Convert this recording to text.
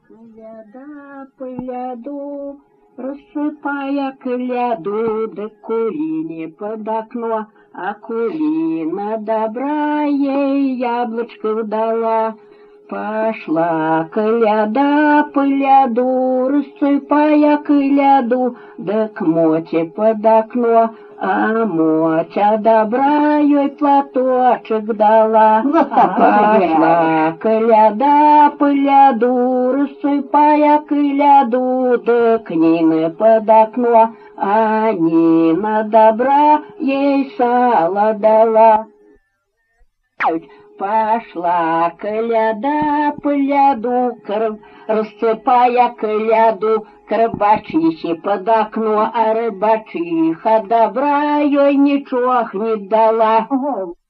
Ляда по ляду, рассыпая кляду, да курине под окно, а курина добра ей яблочко дала. Пошла коляда по ляду, рассыпая кляду, да к Моте под окно, а Мотя добра ей платочек дала. Пошла коляда по ляду, рассыпая кляду, да к Нине под окно, а Нина добра ей сало дала. Пошла коляда по ляду, рассыпая кляду, к рыбачихе под окно, а рыбачиха добра ей ничего не дала.